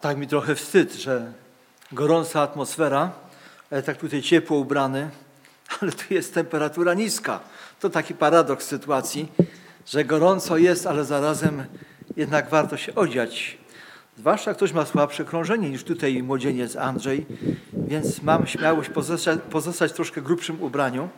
Tak mi trochę wstyd, że gorąca atmosfera, ale tak tutaj ciepło ubrany, ale tu jest temperatura niska. To taki paradoks sytuacji, że gorąco jest, ale zarazem jednak warto się odziać. Zwłaszcza ktoś ma słabsze krążenie niż tutaj młodzieniec Andrzej, więc mam śmiałość pozostać w troszkę grubszym ubraniu.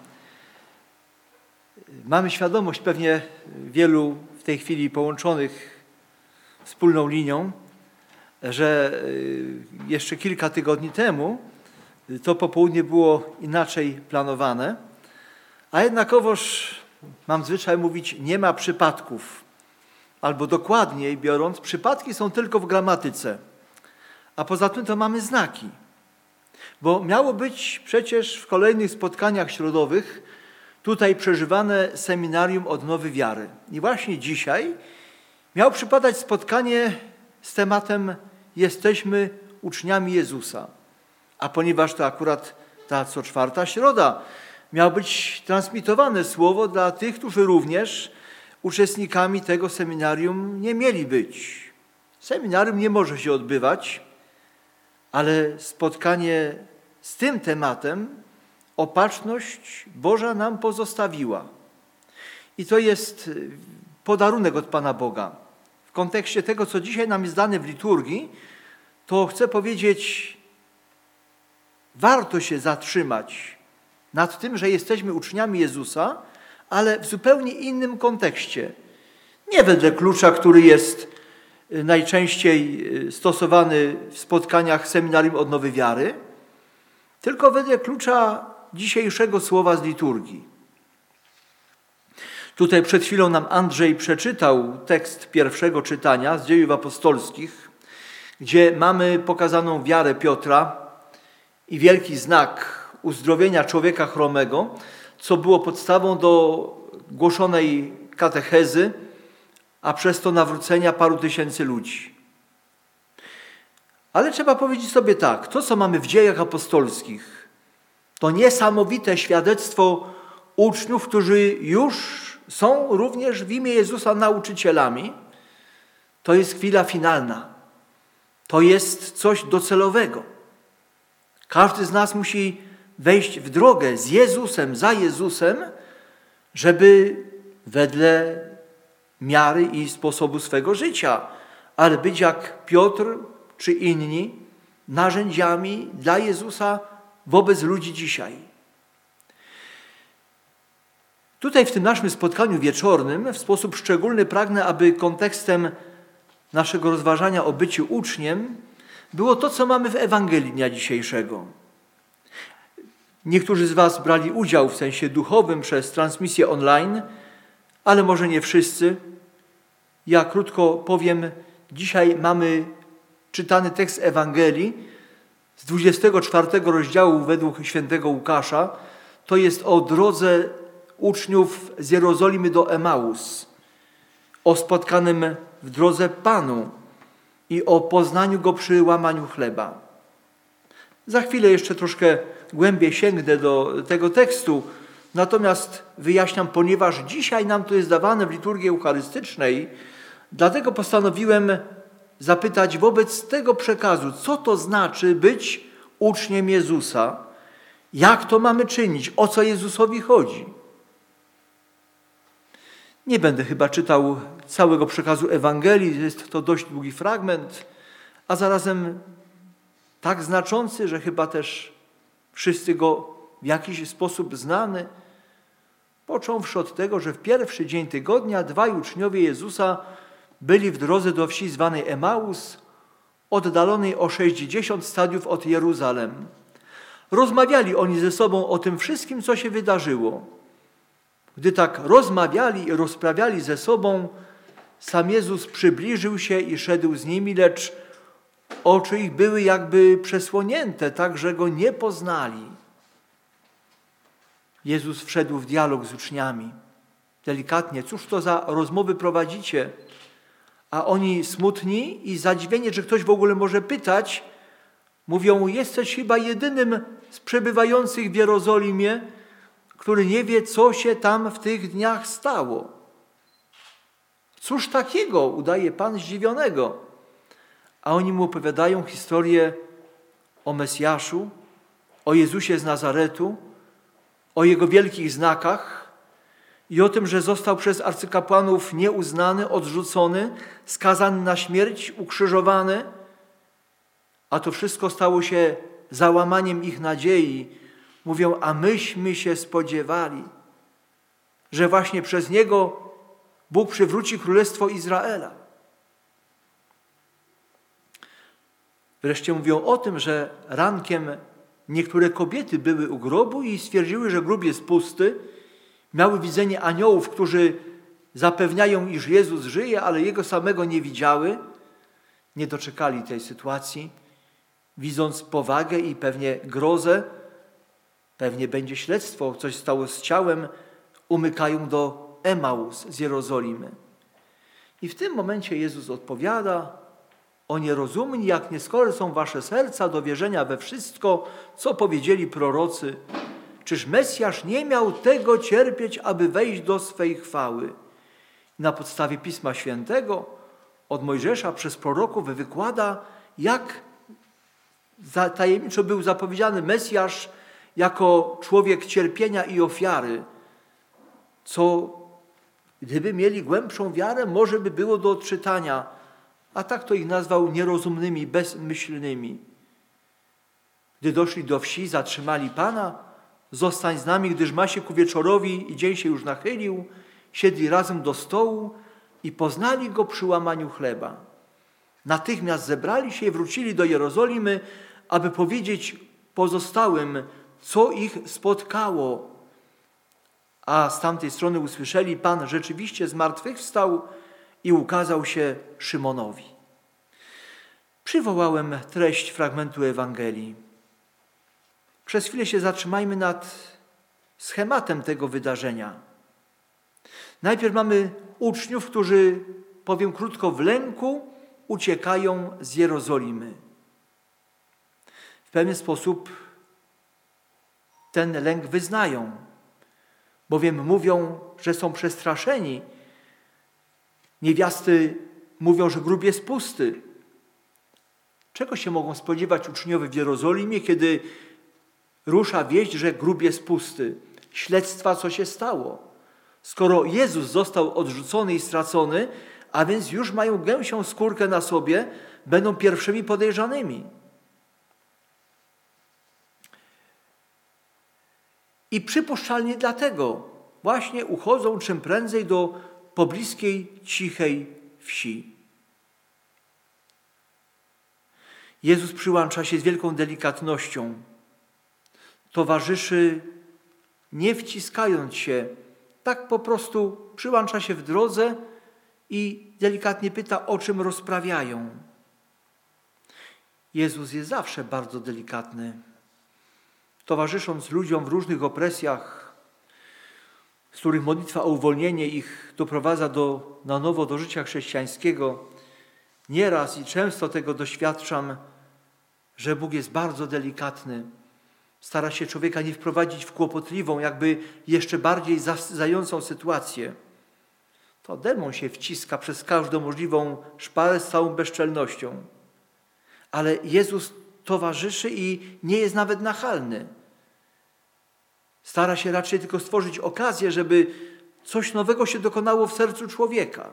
Mamy świadomość pewnie wielu w tej chwili połączonych wspólną linią, że jeszcze kilka tygodni temu to popołudnie było inaczej planowane, a jednakowoż mam zwyczaj mówić, nie ma przypadków. Albo dokładniej biorąc, przypadki są tylko w gramatyce, a poza tym to mamy znaki. Bo miało być przecież w kolejnych spotkaniach środowych tutaj przeżywane seminarium odnowy wiary. I właśnie dzisiaj miało przypadać spotkanie z tematem Jesteśmy uczniami Jezusa. A ponieważ to akurat ta co czwarta środa, miało być transmitowane słowo dla tych, którzy również uczestnikami tego seminarium nie mieli być. Seminarium nie może się odbywać, ale spotkanie z tym tematem Opatrzność Boża nam pozostawiła. I to jest podarunek od Pana Boga. W kontekście tego, co dzisiaj nam jest dane w liturgii, to chcę powiedzieć, warto się zatrzymać nad tym, że jesteśmy uczniami Jezusa, ale w zupełnie innym kontekście. Nie wedle klucza, który jest najczęściej stosowany w spotkaniach seminarium odnowy wiary, tylko wedle klucza dzisiejszego słowa z liturgii. Tutaj przed chwilą nam Andrzej przeczytał tekst pierwszego czytania z Dziejów Apostolskich, gdzie mamy pokazaną wiarę Piotra i wielki znak uzdrowienia człowieka chromego, co było podstawą do głoszonej katechezy, a przez to nawrócenia paru tysięcy ludzi. Ale trzeba powiedzieć sobie tak, to co mamy w Dziejach Apostolskich, to niesamowite świadectwo uczniów, którzy już są również w imię Jezusa nauczycielami. To jest chwila finalna. To jest coś docelowego. Każdy z nas musi wejść w drogę z Jezusem, za Jezusem, żeby wedle miary i sposobu swego życia, ale być jak Piotr czy inni narzędziami dla Jezusa wobec ludzi dzisiaj. Tutaj w tym naszym spotkaniu wieczornym w sposób szczególny pragnę, aby kontekstem naszego rozważania o byciu uczniem było to, co mamy w Ewangelii dnia dzisiejszego. Niektórzy z was brali udział w sensie duchowym przez transmisję online, ale może nie wszyscy. Ja krótko powiem, dzisiaj mamy czytany tekst Ewangelii z 24 rozdziału według świętego Łukasza. To jest o drodze uczniów z Jerozolimy do Emaus, o spotkanym w drodze Panu i o poznaniu Go przy łamaniu chleba. Za chwilę jeszcze troszkę głębiej sięgnę do tego tekstu, natomiast wyjaśniam, ponieważ dzisiaj nam to jest dawane w liturgii eucharystycznej, dlatego postanowiłem zapytać wobec tego przekazu, co to znaczy być uczniem Jezusa, jak to mamy czynić, o co Jezusowi chodzi. Nie będę chyba czytał całego przekazu Ewangelii, jest to dość długi fragment, a zarazem tak znaczący, że chyba też wszyscy go w jakiś sposób znamy. Począwszy od tego, że w pierwszy dzień tygodnia dwaj uczniowie Jezusa byli w drodze do wsi zwanej Emaus, oddalonej o 60 stadiów od Jeruzalem. Rozmawiali oni ze sobą o tym wszystkim, co się wydarzyło. Gdy tak rozmawiali i rozprawiali ze sobą, sam Jezus przybliżył się i szedł z nimi, lecz oczy ich były jakby przesłonięte, tak że Go nie poznali. Jezus wszedł w dialog z uczniami. Delikatnie, cóż to za rozmowy prowadzicie? A oni smutni i zadziwieni, że ktoś w ogóle może pytać, mówią, jesteś chyba jedynym z przebywających w Jerozolimie, który nie wie, co się tam w tych dniach stało. Cóż takiego, udaje Pan zdziwionego. a oni mu opowiadają historię o Mesjaszu, o Jezusie z Nazaretu, o Jego wielkich znakach i o tym, że został przez arcykapłanów nieuznany, odrzucony, skazany na śmierć, ukrzyżowany, a to wszystko stało się załamaniem ich nadziei. Mówią, a myśmy się spodziewali, że właśnie przez Niego Bóg przywróci Królestwo Izraela. Wreszcie mówią o tym, że rankiem niektóre kobiety były u grobu i stwierdziły, że grób jest pusty. Miały widzenie aniołów, którzy zapewniają, iż Jezus żyje, ale Jego samego nie widziały. Nie doczekali tej sytuacji. Widząc powagę i pewnie grozę, pewnie będzie śledztwo, coś stało z ciałem, umykają do Emaus z Jerozolimy. I w tym momencie Jezus odpowiada: o nierozumni, jak nieskore są wasze serca do wierzenia we wszystko, co powiedzieli prorocy. Czyż Mesjasz nie miał tego cierpieć, aby wejść do swej chwały? Na podstawie Pisma Świętego od Mojżesza przez proroków wykłada, jak tajemniczo był zapowiedziany Mesjasz jako człowiek cierpienia i ofiary, co gdyby mieli głębszą wiarę, może by było do odczytania, a tak to ich nazwał nierozumnymi, bezmyślnymi. Gdy doszli do wsi, zatrzymali Pana: zostań z nami, gdyż ma się ku wieczorowi i dzień się już nachylił. Siedli razem do stołu i poznali Go przy łamaniu chleba. Natychmiast zebrali się i wrócili do Jerozolimy, aby powiedzieć pozostałym, co ich spotkało. A z tamtej strony usłyszeli: Pan rzeczywiście zmartwychwstał i ukazał się Szymonowi. Przywołałem treść fragmentu Ewangelii. Przez chwilę się zatrzymajmy nad schematem tego wydarzenia. Najpierw mamy uczniów, którzy, powiem krótko, w lęku uciekają z Jerozolimy. W pewien sposób ten lęk wyznają, bowiem mówią, że są przestraszeni. Niewiasty mówią, że grób jest pusty. Czego się mogą spodziewać uczniowie w Jerozolimie, kiedy rusza wieść, że grób jest pusty? Śledztwa, co się stało. Skoro Jezus został odrzucony i stracony, a więc już mają gęsią skórkę na sobie, będą pierwszymi podejrzanymi. I przypuszczalnie dlatego właśnie uchodzą czym prędzej do pobliskiej, cichej wsi. Jezus przyłącza się z wielką delikatnością. Towarzyszy, nie wciskając się, tak po prostu przyłącza się w drodze i delikatnie pyta, o czym rozprawiają. Jezus jest zawsze bardzo delikatny. Towarzysząc ludziom w różnych opresjach, z których modlitwa o uwolnienie ich doprowadza na nowo do życia chrześcijańskiego, nieraz i często tego doświadczam, że Bóg jest bardzo delikatny. Stara się człowieka nie wprowadzić w kłopotliwą, jakby jeszcze bardziej zającą sytuację. To demon się wciska przez każdą możliwą szparę z całą bezczelnością. Ale Jezus towarzyszy i nie jest nawet nachalny. Stara się raczej tylko stworzyć okazję, żeby coś nowego się dokonało w sercu człowieka.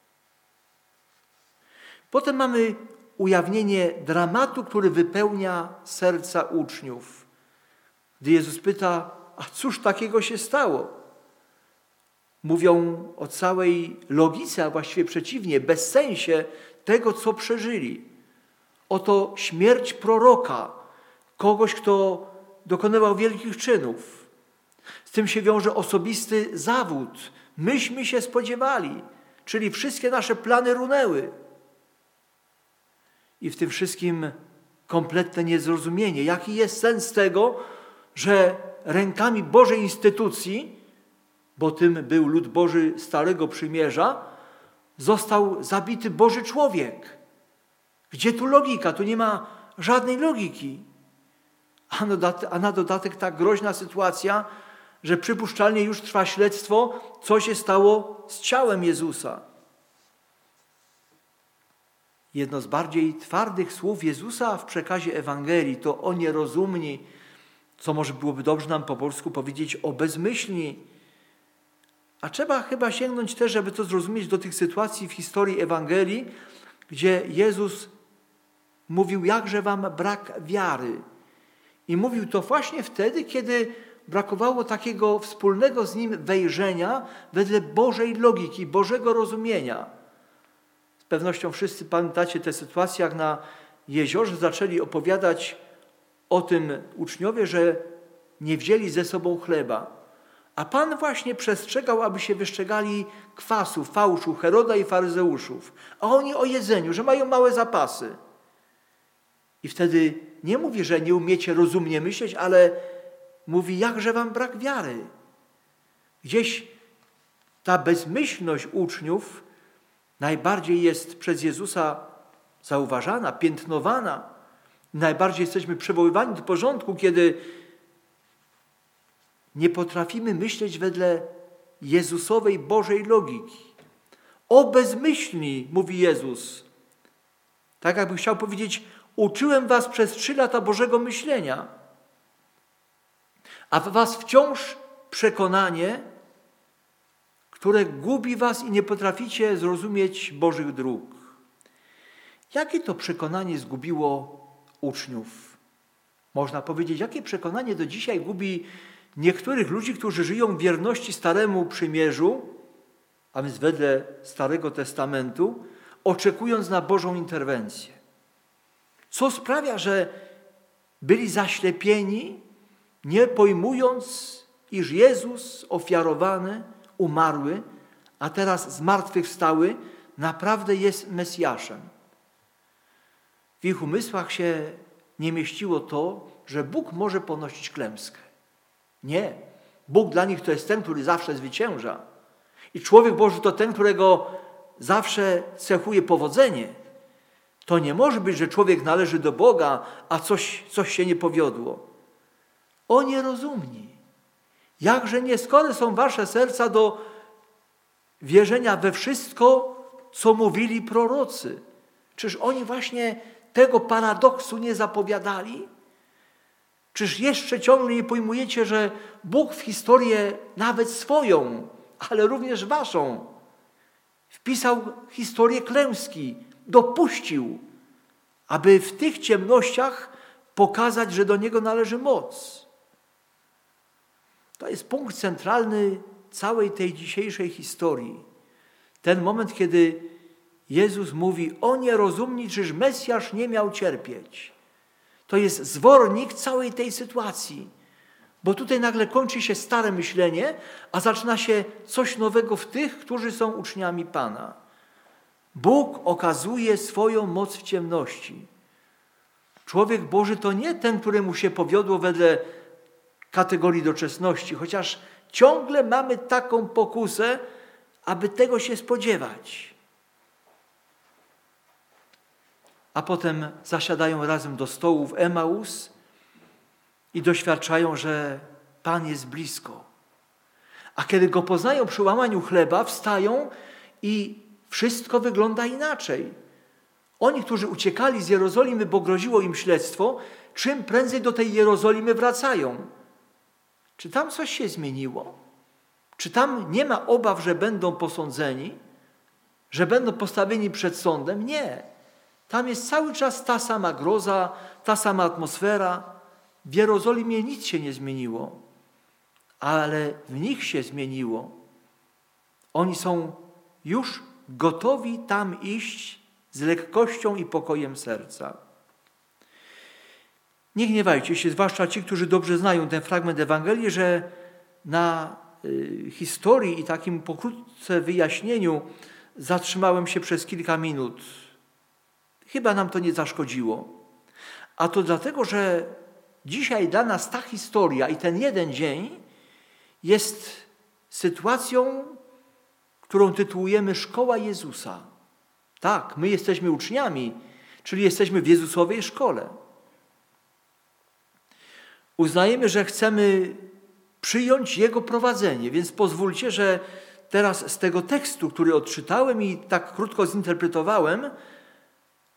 Potem mamy ujawnienie dramatu, który wypełnia serca uczniów. Gdy Jezus pyta, a cóż takiego się stało? Mówią o całej logice, a właściwie przeciwnie, bezsensie tego, co przeżyli. Oto śmierć proroka, kogoś, kto dokonywał wielkich czynów. Z tym się wiąże osobisty zawód. Myśmy się spodziewali, czyli wszystkie nasze plany runęły. I w tym wszystkim kompletne niezrozumienie. Jaki jest sens tego, że rękami Bożej instytucji, bo tym był lud Boży Starego Przymierza, został zabity Boży człowiek. Gdzie tu logika? Tu nie ma żadnej logiki. A na dodatek tak groźna sytuacja, że przypuszczalnie już trwa śledztwo, co się stało z ciałem Jezusa. Jedno z bardziej twardych słów Jezusa w przekazie Ewangelii to o nierozumni, co może byłoby dobrze nam po polsku powiedzieć o bezmyślni. A trzeba chyba sięgnąć też, żeby to zrozumieć, do tych sytuacji w historii Ewangelii, gdzie Jezus mówił, jakże wam brak wiary. I mówił to właśnie wtedy, kiedy brakowało takiego wspólnego z Nim wejrzenia wedle Bożej logiki, Bożego rozumienia. Z pewnością wszyscy pamiętacie tę sytuację, jak na jeziorze zaczęli opowiadać o tym uczniowie, że nie wzięli ze sobą chleba. A Pan właśnie przestrzegał, aby się wyszczegali kwasu, fałszu, Heroda i faryzeuszów. A oni o jedzeniu, że mają małe zapasy. I wtedy nie mówi, że nie umiecie rozumnie myśleć, ale mówi, jakże wam brak wiary. Gdzieś ta bezmyślność uczniów najbardziej jest przez Jezusa zauważana, piętnowana. Najbardziej jesteśmy przywoływani do porządku, kiedy nie potrafimy myśleć wedle Jezusowej Bożej logiki. O bezmyślni, mówi Jezus. Tak jakby chciał powiedzieć, uczyłem was przez 3 lata Bożego myślenia, a w was wciąż przekonanie, które gubi was i nie potraficie zrozumieć Bożych dróg. Jakie to przekonanie zgubiło uczniów? Można powiedzieć, jakie przekonanie do dzisiaj gubi niektórych ludzi, którzy żyją w wierności Staremu Przymierzu, a więc wedle Starego Testamentu, oczekując na Bożą interwencję. Co sprawia, że byli zaślepieni, nie pojmując, iż Jezus ofiarowany, umarły, a teraz zmartwychwstały, naprawdę jest Mesjaszem. W ich umysłach się nie mieściło to, że Bóg może ponosić klęskę. Nie. Bóg dla nich to jest ten, który zawsze zwycięża. I człowiek Boży to ten, którego zawsze cechuje powodzenie. To nie może być, że człowiek należy do Boga, a coś się nie powiodło. O nierozumni! Jakże nieskore są wasze serca do wierzenia we wszystko, co mówili prorocy. Czyż oni właśnie tego paradoksu nie zapowiadali? Czyż jeszcze ciągle nie pojmujecie, że Bóg w historię nawet swoją, ale również waszą, wpisał historię klęski, dopuścił, aby w tych ciemnościach pokazać, że do Niego należy moc. To jest punkt centralny całej tej dzisiejszej historii. Ten moment, kiedy Jezus mówi, o nierozumni, czyż Mesjasz nie miał cierpieć. To jest zwornik całej tej sytuacji. Bo tutaj nagle kończy się stare myślenie, a zaczyna się coś nowego w tych, którzy są uczniami Pana. Bóg okazuje swoją moc w ciemności. Człowiek Boży to nie ten, któremu się powiodło wedle kategorii doczesności, chociaż ciągle mamy taką pokusę, aby tego się spodziewać. A potem zasiadają razem do stołu w Emaus i doświadczają, że Pan jest blisko. A kiedy Go poznają przy łamaniu chleba, wstają i wszystko wygląda inaczej. Oni, którzy uciekali z Jerozolimy, bo groziło im śledztwo, czym prędzej do tej Jerozolimy wracają. Czy tam coś się zmieniło? Czy tam nie ma obaw, że będą posądzeni? Że będą postawieni przed sądem? Nie. Tam jest cały czas ta sama groza, ta sama atmosfera. W Jerozolimie nic się nie zmieniło, ale w nich się zmieniło. Oni są już gotowi tam iść z lekkością i pokojem serca. Nie gniewajcie się, zwłaszcza ci, którzy dobrze znają ten fragment Ewangelii, że na historii i takim pokrótce wyjaśnieniu zatrzymałem się przez kilka minut. Chyba nam to nie zaszkodziło. A to dlatego, że dzisiaj dla nas ta historia i ten jeden dzień jest sytuacją, którą tytułujemy Szkoła Jezusa. Tak, my jesteśmy uczniami, czyli jesteśmy w Jezusowej szkole. Uznajemy, że chcemy przyjąć Jego prowadzenie, więc pozwólcie, że teraz z tego tekstu, który odczytałem i tak krótko zinterpretowałem,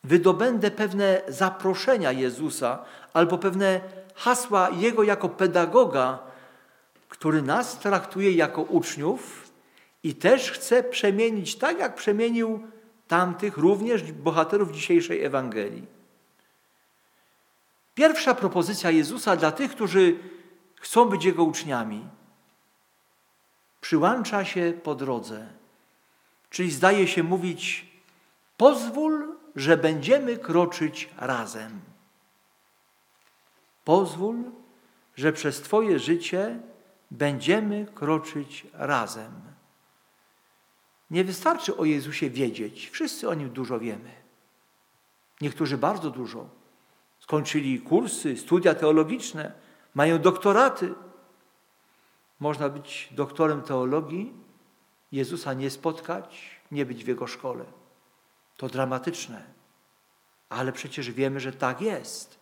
wydobędę pewne zaproszenia Jezusa albo pewne hasła Jego jako pedagoga, który nas traktuje jako uczniów i też chce przemienić tak, jak przemienił tamtych również bohaterów dzisiejszej Ewangelii. Pierwsza propozycja Jezusa dla tych, którzy chcą być Jego uczniami, przyłącza się po drodze, czyli zdaje się mówić: pozwól, że będziemy kroczyć razem. Pozwól, że przez Twoje życie będziemy kroczyć razem. Nie wystarczy o Jezusie wiedzieć. Wszyscy o Nim dużo wiemy. Niektórzy bardzo dużo. Skończyli kursy, studia teologiczne, mają doktoraty. Można być doktorem teologii, Jezusa nie spotkać, nie być w Jego szkole. To dramatyczne. Ale przecież wiemy, że tak jest.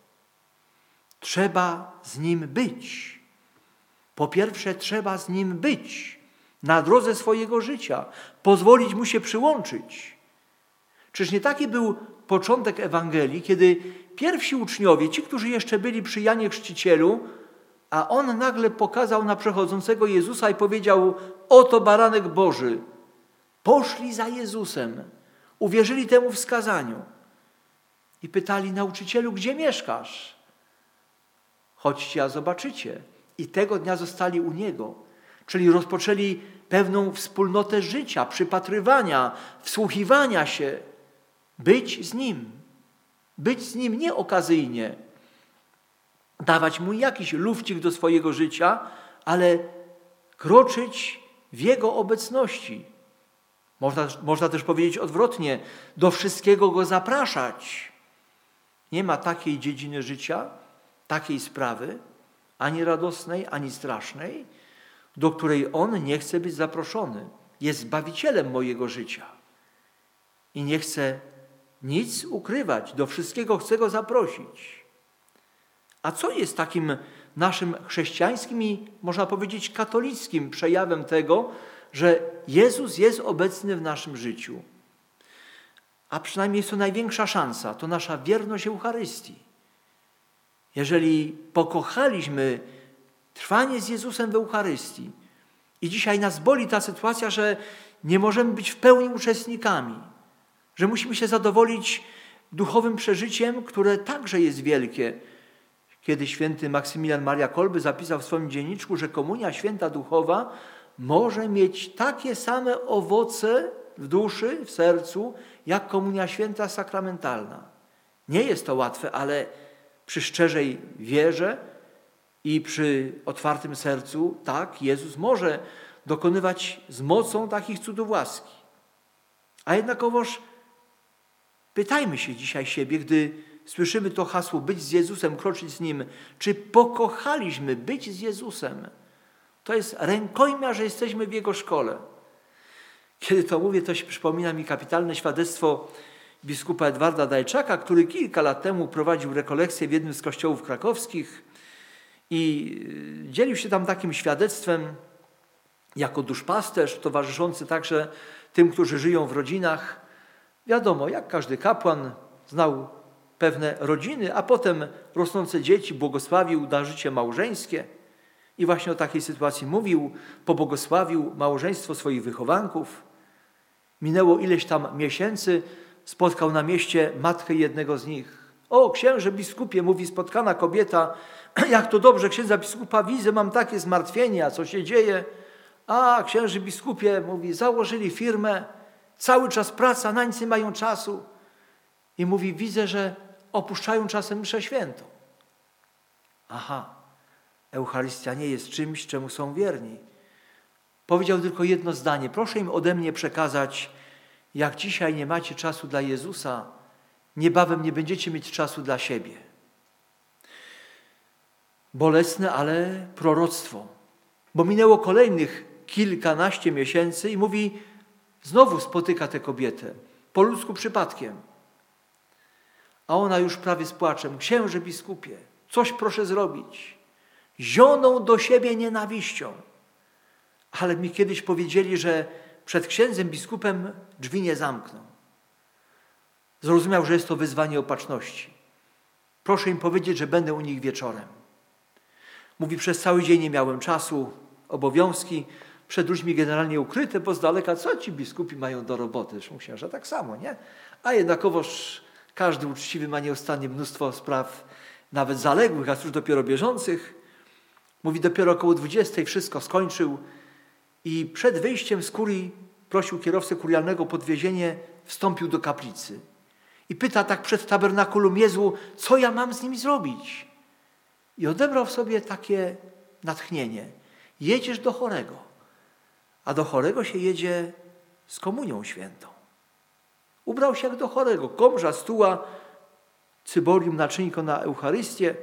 Trzeba z Nim być. Po pierwsze, trzeba z Nim być na drodze swojego życia, pozwolić Mu się przyłączyć. Czyż nie taki był początek Ewangelii, kiedy pierwsi uczniowie, ci, którzy jeszcze byli przy Janie Chrzcicielu, a On nagle pokazał na przechodzącego Jezusa i powiedział: oto baranek Boży. Poszli za Jezusem, uwierzyli temu wskazaniu i pytali: nauczycielu, gdzie mieszkasz? Chodźcie, a zobaczycie. I tego dnia zostali u Niego, czyli rozpoczęli pewną wspólnotę życia, przypatrywania, wsłuchiwania się, być z Nim. Być z Nim nie okazyjnie, dawać Mu jakiś lufcik do swojego życia, ale kroczyć w Jego obecności. Można też powiedzieć odwrotnie, do wszystkiego Go zapraszać. Nie ma takiej dziedziny życia, takiej sprawy, ani radosnej, ani strasznej, do której On nie chce być zaproszony. Jest Zbawicielem mojego życia i nie chce nic ukrywać, do wszystkiego chce Go zaprosić. A co jest takim naszym chrześcijańskim i, można powiedzieć, katolickim przejawem tego, że Jezus jest obecny w naszym życiu? A przynajmniej jest to największa szansa, to nasza wierność Eucharystii. Jeżeli pokochaliśmy trwanie z Jezusem w Eucharystii i dzisiaj nas boli ta sytuacja, że nie możemy być w pełni uczestnikami, że musimy się zadowolić duchowym przeżyciem, które także jest wielkie. Kiedy święty Maksymilian Maria Kolbe zapisał w swoim dzienniczku, że komunia święta duchowa może mieć takie same owoce w duszy, w sercu, jak komunia święta sakramentalna. Nie jest to łatwe, ale przy szczerej wierze i przy otwartym sercu, tak, Jezus może dokonywać z mocą takich cudów łaski. A jednakowoż pytajmy się dzisiaj siebie, gdy słyszymy to hasło być z Jezusem, kroczyć z Nim, czy pokochaliśmy być z Jezusem? To jest rękojmia, że jesteśmy w Jego szkole. Kiedy to mówię, to się przypomina mi kapitalne świadectwo biskupa Edwarda Dajczaka, który kilka lat temu prowadził rekolekcję w jednym z kościołów krakowskich i dzielił się tam takim świadectwem jako duszpasterz, towarzyszący także tym, którzy żyją w rodzinach. Wiadomo, jak każdy kapłan znał pewne rodziny, a potem rosnące dzieci błogosławił na życie małżeńskie. I właśnie o takiej sytuacji mówił, pobłogosławił małżeństwo swoich wychowanków. Minęło ileś tam miesięcy, spotkał na mieście matkę jednego z nich. O, księże biskupie, mówi spotkana kobieta, jak to dobrze, księdza biskupa widzę, mam takie zmartwienia, co się dzieje? A, księże biskupie, mówi, założyli firmę, cały czas praca, na nic nie mają czasu. I mówi, widzę, że opuszczają czasem mszę świętą. Aha, Eucharystia nie jest czymś, czemu są wierni. Powiedział tylko jedno zdanie. Proszę im ode mnie przekazać, jak dzisiaj nie macie czasu dla Jezusa, niebawem nie będziecie mieć czasu dla siebie. Bolesne, ale proroctwo. Bo minęło kolejnych kilkanaście miesięcy i mówi, znowu spotyka tę kobietę, po ludzku przypadkiem. A ona już prawie z płaczem, księże biskupie, coś proszę zrobić. Zioną do siebie nienawiścią. Ale mi kiedyś powiedzieli, że przed księdzem biskupem drzwi nie zamkną. Zrozumiał, że jest to wyzwanie opatrzności. Proszę im powiedzieć, że będę u nich wieczorem. Mówi, przez cały dzień nie miałem czasu, obowiązki przed ludźmi generalnie ukryte, bo z daleka co ci biskupi mają do roboty? Zresztą księża tak samo, nie? A jednakowoż każdy uczciwy ma nieustannie mnóstwo spraw, nawet zaległych, a cóż dopiero bieżących. Mówi, dopiero około 20 wszystko skończył i przed wyjściem z kurii prosił kierowcę kurialnego o podwiezienie, wstąpił do kaplicy. I pyta tak przed tabernakulum: Jezu, co ja mam z nimi zrobić? I odebrał w sobie takie natchnienie. Jedziesz do chorego, a do chorego się jedzie z komunią świętą. Ubrał się jak do chorego, komrza, stuła, cyborium, naczynko na Eucharystię,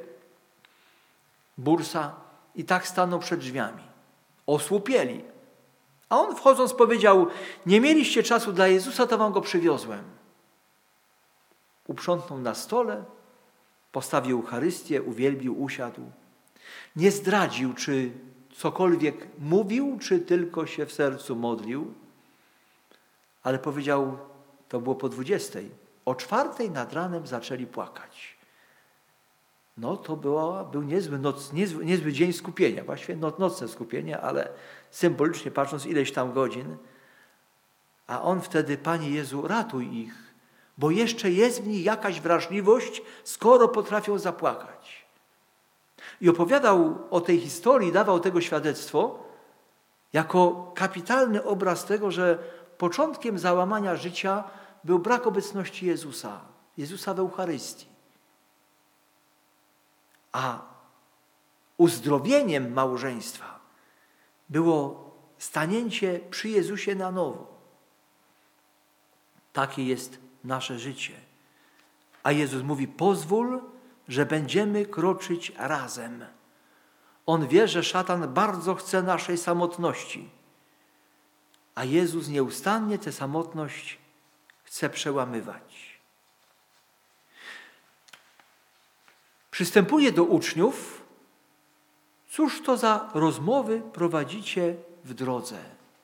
bursa i tak stanął przed drzwiami. Osłupieli. A on wchodząc powiedział: nie mieliście czasu dla Jezusa, to wam go przywiozłem. Uprzątnął na stole, postawił Eucharystię, uwielbił, usiadł. Nie zdradził, czy cokolwiek mówił, czy tylko się w sercu modlił, ale powiedział, to było po 20. O 4 nad ranem zaczęli płakać. No to był niezły dzień skupienia, właściwie nocne skupienie, ale symbolicznie patrząc ileś tam godzin. A on wtedy: Panie Jezu, ratuj ich, bo jeszcze jest w nich jakaś wrażliwość, skoro potrafią zapłakać. I opowiadał o tej historii, dawał tego świadectwo jako kapitalny obraz tego, że początkiem załamania życia był brak obecności Jezusa w Eucharystii. A uzdrowieniem małżeństwa było stanięcie przy Jezusie na nowo. Takie jest nasze życie. A Jezus mówi: pozwól, że będziemy kroczyć razem. On wie, że szatan bardzo chce naszej samotności, a Jezus nieustannie tę samotność chce przełamywać. Przystępuje do uczniów: cóż to za rozmowy prowadzicie w drodze?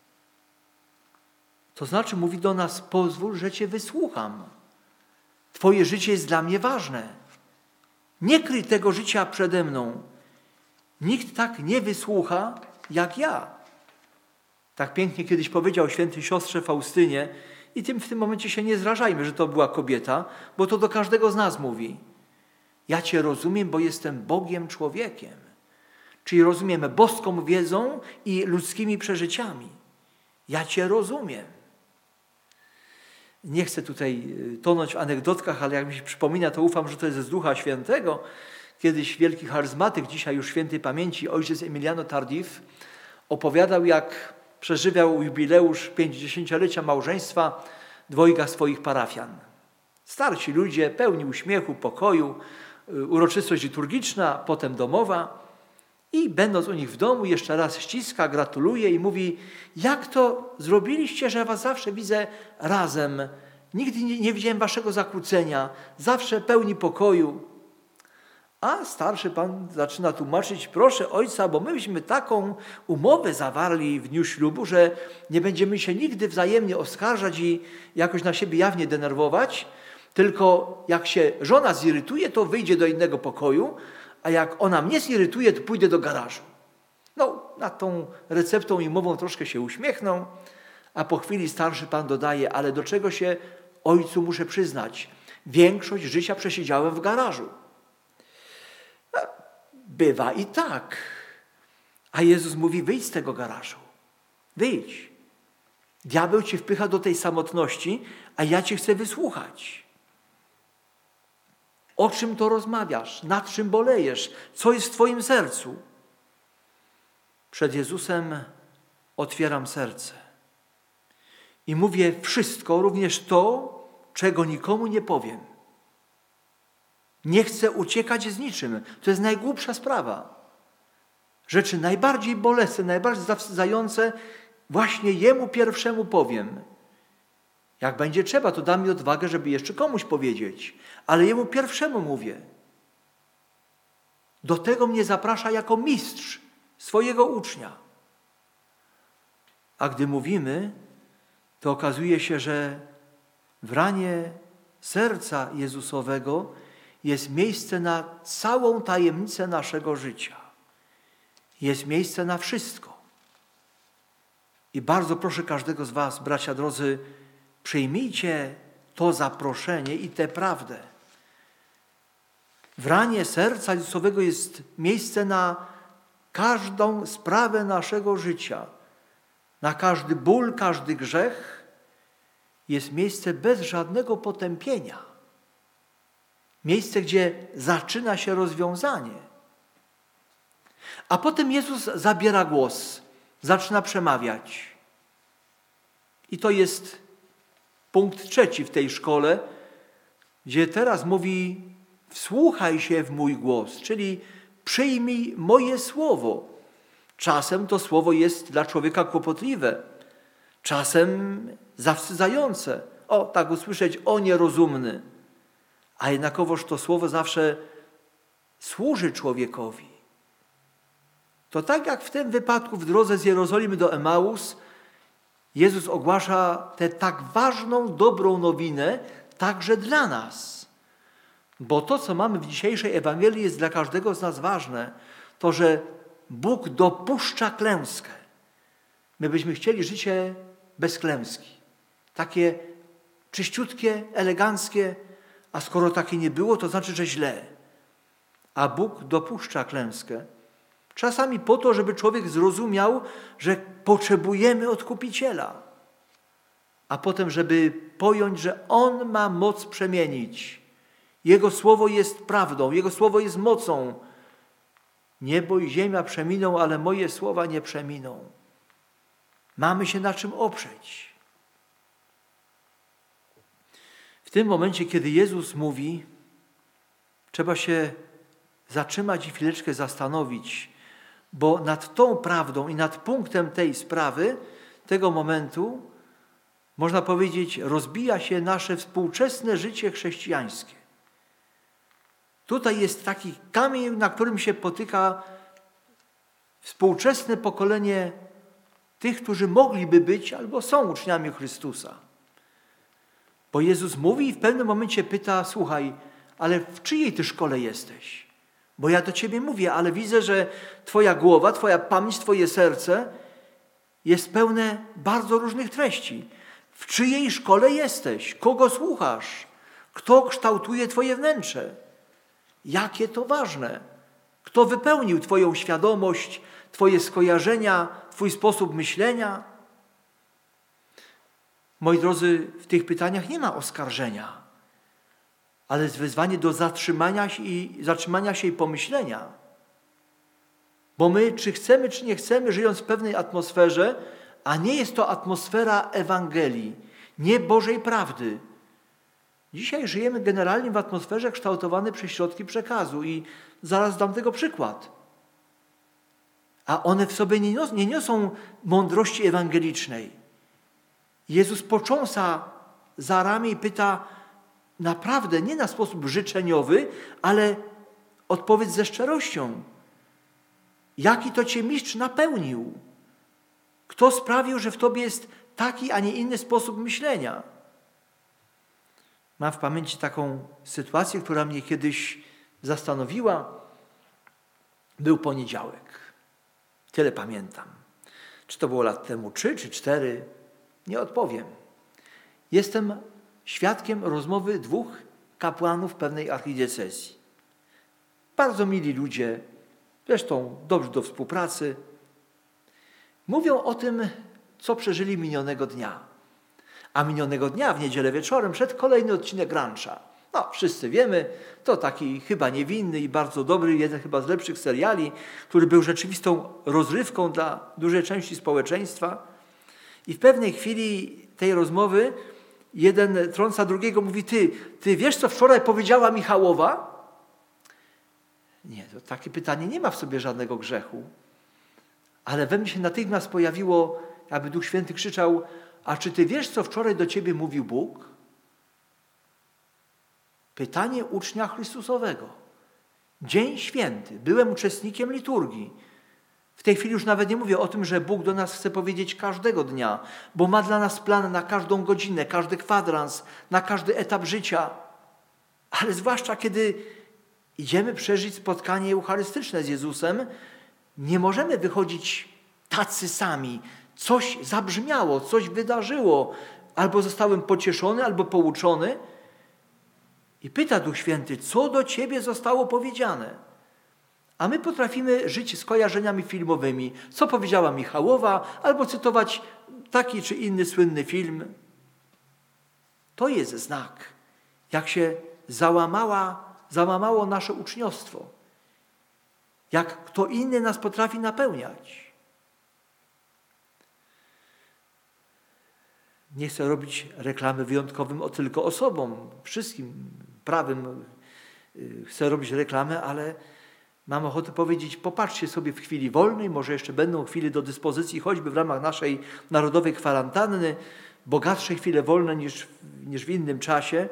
To znaczy mówi do nas: pozwól, że cię wysłucham. Twoje życie jest dla mnie ważne. Nie kryj tego życia przede mną. Nikt tak nie wysłucha jak ja. Tak pięknie kiedyś powiedział świętej siostrze Faustynie, i w tym momencie się nie zrażajmy, że to była kobieta, bo to do każdego z nas mówi. Ja cię rozumiem, bo jestem Bogiem człowiekiem. Czyli rozumiem boską wiedzą i ludzkimi przeżyciami. Ja cię rozumiem. Nie chcę tutaj tonąć w anegdotkach, ale jak mi się przypomina, to ufam, że to jest z Ducha Świętego. Kiedyś wielki charyzmatyk, dzisiaj już świętej pamięci, ojciec Emiliano Tardif, opowiadał, jak przeżywał jubileusz 50-lecia małżeństwa dwojga swoich parafian. Starsi ludzie, pełni uśmiechu, pokoju, uroczystość liturgiczna, potem domowa. I będąc u nich w domu, jeszcze raz ściska, gratuluje i mówi: jak to zrobiliście, że was zawsze widzę razem? Nigdy nie widziałem waszego zakłócenia, zawsze pełni pokoju. A starszy pan zaczyna tłumaczyć: proszę ojca, bo myśmy taką umowę zawarli w dniu ślubu, że nie będziemy się nigdy wzajemnie oskarżać i jakoś na siebie jawnie denerwować, tylko jak się żona zirytuje, to wyjdzie do innego pokoju, a jak ona mnie zirytuje, to pójdę do garażu. No, nad tą receptą i mową troszkę się uśmiechnął, a po chwili starszy pan dodaje: ale do czego się ojcu muszę przyznać? Większość życia przesiedziałem w garażu. Bywa i tak. A Jezus mówi: wyjdź z tego garażu. Wyjdź. Diabeł cię wpycha do tej samotności, a ja cię chcę wysłuchać. O czym to rozmawiasz? Nad czym bolejesz? Co jest w twoim sercu? Przed Jezusem otwieram serce i mówię wszystko, również to, czego nikomu nie powiem. Nie chcę uciekać z niczym. To jest najgłupsza sprawa. Rzeczy najbardziej bolesne, najbardziej zawstydzające właśnie Jemu pierwszemu powiem. Jak będzie trzeba, to da mi odwagę, żeby jeszcze komuś powiedzieć. Ale Jemu pierwszemu mówię. Do tego mnie zaprasza jako mistrz swojego ucznia. A gdy mówimy, to okazuje się, że w ranie serca Jezusowego jest miejsce na całą tajemnicę naszego życia. Jest miejsce na wszystko. I bardzo proszę każdego z was, bracia drodzy, przyjmijcie to zaproszenie i tę prawdę. W ranie serca Jezusowego jest miejsce na każdą sprawę naszego życia. Na każdy ból, każdy grzech jest miejsce bez żadnego potępienia. Miejsce, gdzie zaczyna się rozwiązanie. A potem Jezus zabiera głos, zaczyna przemawiać. I to jest punkt 3 w tej szkole, gdzie teraz mówi: wsłuchaj się w mój głos, czyli przyjmij moje słowo. Czasem to słowo jest dla człowieka kłopotliwe, czasem zawstydzające. O, tak usłyszeć: o nierozumny. A jednakowoż to słowo zawsze służy człowiekowi. To tak jak w tym wypadku w drodze z Jerozolimy do Emaus, Jezus ogłasza tę tak ważną, dobrą nowinę także dla nas. Bo to, co mamy w dzisiejszej Ewangelii, jest dla każdego z nas ważne. To, że Bóg dopuszcza klęskę. My byśmy chcieli życie bez klęski. Takie czyściutkie, eleganckie, a skoro takie nie było, to znaczy, że źle. A Bóg dopuszcza klęskę. Czasami po to, żeby człowiek zrozumiał, że potrzebujemy Odkupiciela. A potem, żeby pojąć, że On ma moc przemienić. Jego słowo jest prawdą, Jego słowo jest mocą. Niebo i ziemia przeminą, ale moje słowa nie przeminą. Mamy się na czym oprzeć. W tym momencie, kiedy Jezus mówi, trzeba się zatrzymać i chwileczkę zastanowić, bo nad tą prawdą i nad punktem tej sprawy, tego momentu, można powiedzieć, rozbija się nasze współczesne życie chrześcijańskie. Tutaj jest taki kamień, na którym się potyka współczesne pokolenie tych, którzy mogliby być albo są uczniami Chrystusa. Bo Jezus mówi i w pewnym momencie pyta: słuchaj, ale w czyjej ty szkole jesteś? Bo ja do ciebie mówię, ale widzę, że twoja głowa, twoja pamięć, twoje serce jest pełne bardzo różnych treści. W czyjej szkole jesteś? Kogo słuchasz? Kto kształtuje twoje wnętrze? Jakie to ważne? Kto wypełnił twoją świadomość, twoje skojarzenia, twój sposób myślenia? Moi drodzy, w tych pytaniach nie ma oskarżenia, ale jest wezwanie do zatrzymania się i pomyślenia. Bo my, czy chcemy, czy nie chcemy, żyjąc w pewnej atmosferze, a nie jest to atmosfera Ewangelii, nie Bożej prawdy. Dzisiaj żyjemy generalnie w atmosferze kształtowanej przez środki przekazu i zaraz dam tego przykład. A one w sobie nie niosą mądrości ewangelicznej. Jezus począsa za ramię i pyta naprawdę nie na sposób życzeniowy, ale odpowiedz ze szczerością. Jaki to cię mistrz napełnił? Kto sprawił, że w tobie jest taki, a nie inny sposób myślenia? Mam w pamięci taką sytuację, która mnie kiedyś zastanowiła. Był poniedziałek. Tyle pamiętam. Czy to było lat temu 3 czy 4? Nie odpowiem. Jestem świadkiem rozmowy 2 kapłanów pewnej archidiecezji. Bardzo mili ludzie, zresztą dobrzy do współpracy. Mówią o tym, co przeżyli minionego dnia. A minionego dnia, w niedzielę wieczorem, szedł kolejny odcinek Rancha. No, wszyscy wiemy, to taki chyba niewinny i bardzo dobry, jeden chyba z lepszych seriali, który był rzeczywistą rozrywką dla dużej części społeczeństwa. I w pewnej chwili tej rozmowy jeden trąca drugiego, mówi: ty wiesz, co wczoraj powiedziała Michałowa? Nie, to takie pytanie nie ma w sobie żadnego grzechu. Ale we mnie się natychmiast pojawiło, aby Duch Święty krzyczał: a czy ty wiesz, co wczoraj do ciebie mówił Bóg? Pytanie ucznia Chrystusowego. Dzień święty. Byłem uczestnikiem liturgii. W tej chwili już nawet nie mówię o tym, że Bóg do nas chce powiedzieć każdego dnia, bo ma dla nas plan na każdą godzinę, każdy kwadrans, na każdy etap życia. Ale zwłaszcza kiedy idziemy przeżyć spotkanie eucharystyczne z Jezusem, nie możemy wychodzić tacy sami. Coś zabrzmiało, coś wydarzyło. Albo zostałem pocieszony, albo pouczony. I pyta Duch Święty, co do ciebie zostało powiedziane? A my potrafimy żyć skojarzeniami filmowymi. Co powiedziała Michałowa, albo cytować taki czy inny słynny film. To jest znak, jak się załamało nasze uczniostwo. Jak kto inny nas potrafi napełniać. Nie chcę robić reklamy wyjątkowym tylko osobom, wszystkim prawym chcę robić reklamę, ale mam ochotę powiedzieć, popatrzcie sobie w chwili wolnej, może jeszcze będą chwile do dyspozycji, choćby w ramach naszej narodowej kwarantanny, bogatsze chwile wolne niż w innym czasie,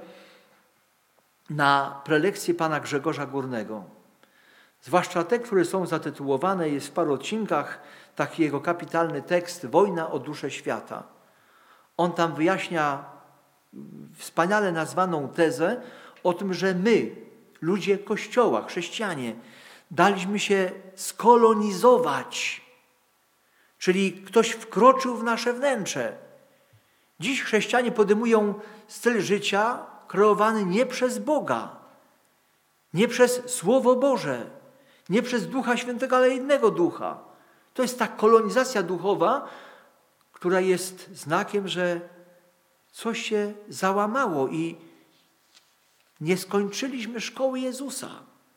na prelekcje pana Grzegorza Górnego. Zwłaszcza te, które są zatytułowane, jest w paru odcinkach taki jego kapitalny tekst Wojna o duszę świata. On tam wyjaśnia wspaniale nazwaną tezę o tym, że my, ludzie Kościoła, chrześcijanie, daliśmy się skolonizować, czyli ktoś wkroczył w nasze wnętrze. Dziś chrześcijanie podejmują styl życia kreowany nie przez Boga, nie przez Słowo Boże, nie przez Ducha Świętego, ale innego ducha. To jest ta kolonizacja duchowa, która jest znakiem, że coś się załamało i nie skończyliśmy szkoły Jezusa.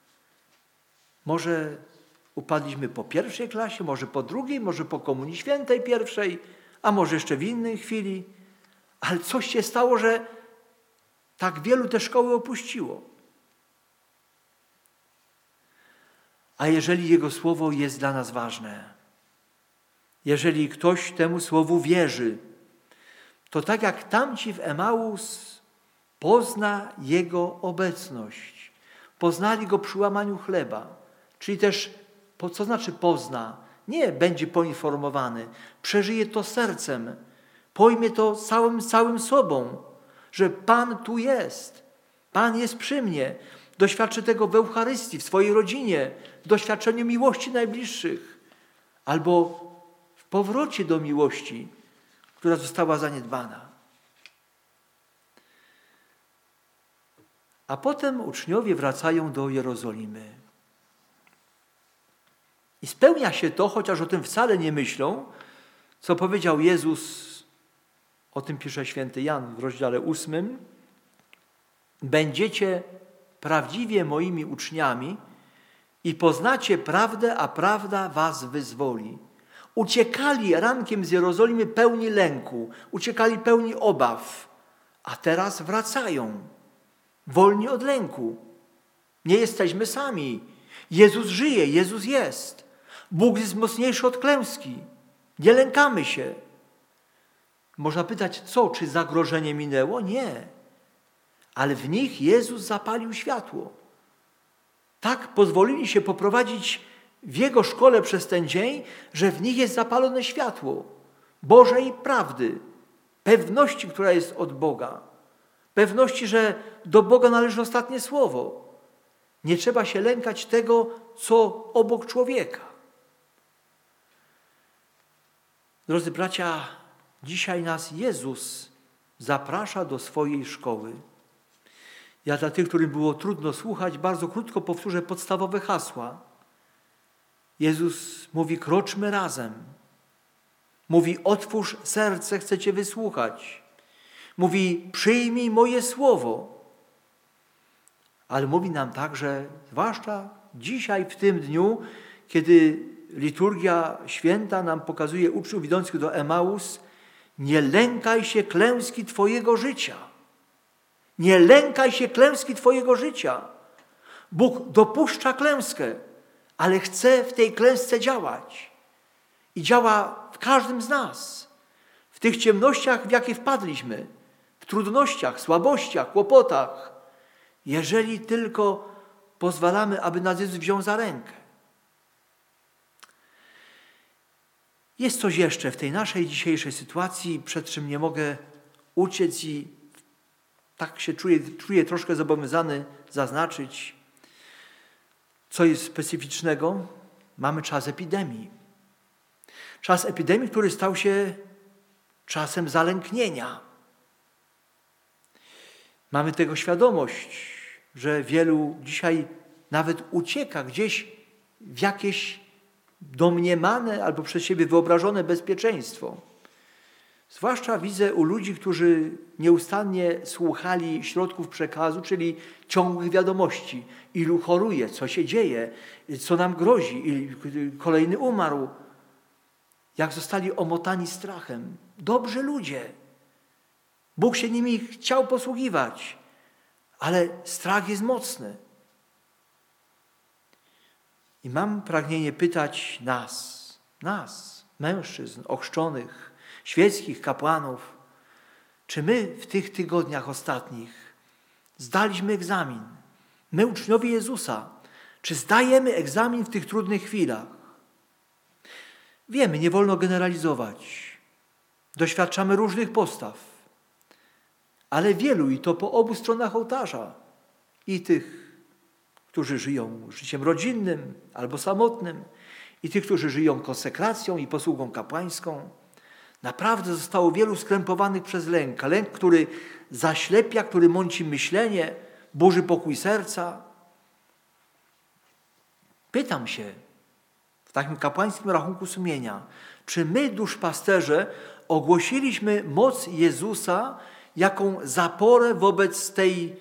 Może upadliśmy po pierwszej klasie, może po drugiej, może po Komunii Świętej pierwszej, a może jeszcze w innej chwili. Ale coś się stało, że tak wielu te szkoły opuściło. A jeżeli Jego Słowo jest dla nas ważne, jeżeli ktoś temu Słowu wierzy, to tak jak tamci w Emaus pozna Jego obecność. Poznali Go przy łamaniu chleba. Czyli też, co znaczy pozna? Nie będzie poinformowany. Przeżyje to sercem. Pojmie to całym sobą, że Pan tu jest. Pan jest przy mnie. Doświadczy tego w Eucharystii, w swojej rodzinie, w doświadczeniu miłości najbliższych. Albo w powrocie do miłości, która została zaniedbana. A potem uczniowie wracają do Jerozolimy. I spełnia się to, chociaż o tym wcale nie myślą, co powiedział Jezus, o tym pisze święty Jan w rozdziale 8. Będziecie prawdziwie moimi uczniami i poznacie prawdę, a prawda was wyzwoli. Uciekali rankiem z Jerozolimy pełni lęku, uciekali pełni obaw, a teraz wracają, wolni od lęku. Nie jesteśmy sami. Jezus żyje, Jezus jest. Bóg jest mocniejszy od klęski. Nie lękamy się. Można pytać, co? Czy zagrożenie minęło? Nie. Ale w nich Jezus zapalił światło. Tak pozwolili się poprowadzić w Jego szkole przez ten dzień, że w nich jest zapalone światło Bożej prawdy, pewności, która jest od Boga. Pewności, że do Boga należy ostatnie słowo. Nie trzeba się lękać tego, co obok człowieka. Drodzy bracia, dzisiaj nas Jezus zaprasza do swojej szkoły. Ja dla tych, którym było trudno słuchać, bardzo krótko powtórzę podstawowe hasła. Jezus mówi, kroczmy razem. Mówi, otwórz serce, chcę Cię wysłuchać. Mówi, przyjmij moje słowo. Ale mówi nam także, zwłaszcza dzisiaj, w tym dniu, kiedy liturgia święta nam pokazuje uczniów idących do Emaus, nie lękaj się klęski Twojego życia. Nie lękaj się klęski Twojego życia. Bóg dopuszcza klęskę, ale chce w tej klęsce działać. I działa w każdym z nas. W tych ciemnościach, w jakie wpadliśmy, w trudnościach, słabościach, kłopotach, jeżeli tylko pozwalamy, aby nas Jezus wziął za rękę. Jest coś jeszcze w tej naszej dzisiejszej sytuacji, przed czym nie mogę uciec i tak się czuję troszkę zobowiązany zaznaczyć. Co jest specyficznego? Mamy czas epidemii. Czas epidemii, który stał się czasem zalęknienia. Mamy tego świadomość, że wielu dzisiaj nawet ucieka gdzieś w jakieś domniemane albo przez siebie wyobrażone bezpieczeństwo. Zwłaszcza widzę u ludzi, którzy nieustannie słuchali środków przekazu, czyli ciągłych wiadomości. Ilu choruje, co się dzieje, co nam grozi, kolejny umarł. Jak zostali omotani strachem. Dobrzy ludzie. Bóg się nimi chciał posługiwać, ale strach jest mocny. I mam pragnienie pytać nas, mężczyzn, ochrzczonych, świeckich kapłanów, czy my w tych tygodniach ostatnich zdaliśmy egzamin? My, uczniowie Jezusa, czy zdajemy egzamin w tych trudnych chwilach? Wiemy, nie wolno generalizować. Doświadczamy różnych postaw, ale wielu, i to po obu stronach ołtarza, i tych, którzy żyją życiem rodzinnym albo samotnym, i tych, którzy żyją konsekracją i posługą kapłańską, naprawdę zostało wielu skrępowanych przez lęk. Lęk, który zaślepia, który mąci myślenie, burzy pokój serca. Pytam się w takim kapłańskim rachunku sumienia, czy my, duszpasterze, ogłosiliśmy moc Jezusa, jaką zaporę wobec tej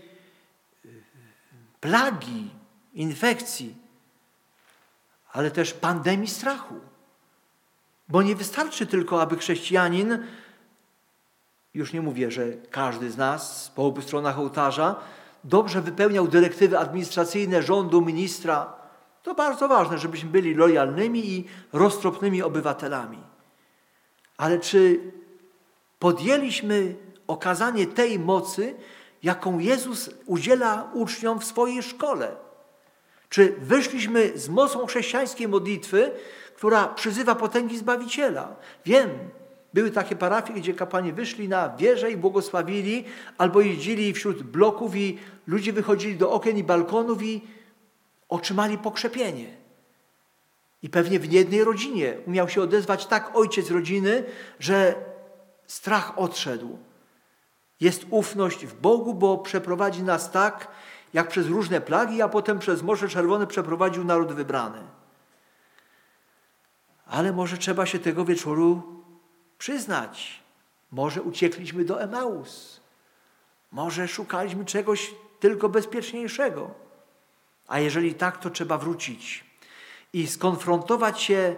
plagi, infekcji, ale też pandemii strachu. Bo nie wystarczy tylko, aby chrześcijanin, już nie mówię, że każdy z nas po obu stronach ołtarza, dobrze wypełniał dyrektywy administracyjne rządu, ministra. To bardzo ważne, żebyśmy byli lojalnymi i roztropnymi obywatelami. Ale czy podjęliśmy okazanie tej mocy, jaką Jezus udziela uczniom w swojej szkole? Czy wyszliśmy z mocą chrześcijańskiej modlitwy, która przyzywa potęgi Zbawiciela? Wiem, były takie parafie, gdzie kapłani wyszli na wieżę i błogosławili, albo jeździli wśród bloków i ludzie wychodzili do okien i balkonów i otrzymali pokrzepienie. I pewnie w niejednej rodzinie umiał się odezwać tak ojciec rodziny, że strach odszedł. Jest ufność w Bogu, bo przeprowadzi nas tak, jak przez różne plagi, a potem przez Morze Czerwone przeprowadził naród wybrany. Ale może trzeba się tego wieczoru przyznać. Może uciekliśmy do Emaus. Może szukaliśmy czegoś tylko bezpieczniejszego. A jeżeli tak, to trzeba wrócić i skonfrontować się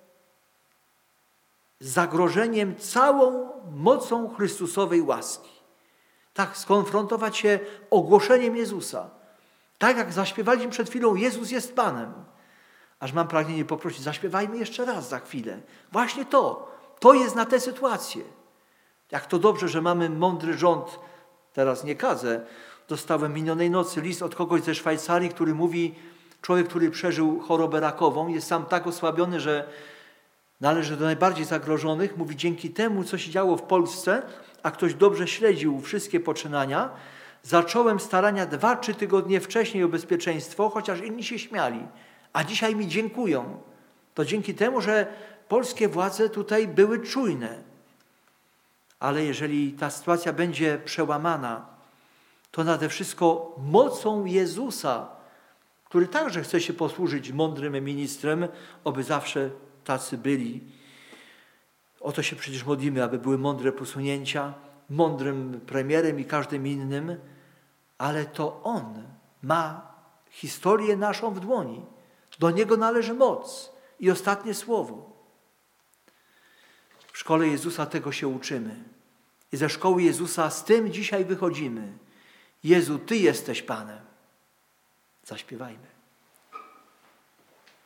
z zagrożeniem całą mocą Chrystusowej łaski. Tak, skonfrontować się ogłoszeniem Jezusa. Tak jak zaśpiewaliśmy przed chwilą, Jezus jest Panem. Aż mam pragnienie poprosić, zaśpiewajmy jeszcze raz za chwilę. Właśnie to jest na tę sytuację. Jak to dobrze, że mamy mądry rząd, teraz nie kadzę. Dostałem minionej nocy list od kogoś ze Szwajcarii, który mówi, człowiek, który przeżył chorobę rakową, jest sam tak osłabiony, że należy do najbardziej zagrożonych. Mówi, dzięki temu, co się działo w Polsce, a ktoś dobrze śledził wszystkie poczynania, zacząłem starania 2-3 tygodnie wcześniej o bezpieczeństwo, chociaż inni się śmiali. A dzisiaj mi dziękują. To dzięki temu, że polskie władze tutaj były czujne. Ale jeżeli ta sytuacja będzie przełamana, to nade wszystko mocą Jezusa, który także chce się posłużyć mądrym ministrem, oby zawsze tacy byli. O to się przecież modlimy, aby były mądre posunięcia, mądrym premierem i każdym innym, ale to On ma historię naszą w dłoni. Do Niego należy moc i ostatnie słowo. W szkole Jezusa tego się uczymy. I ze szkoły Jezusa z tym dzisiaj wychodzimy. Jezu, Ty jesteś Panem. Zaśpiewajmy.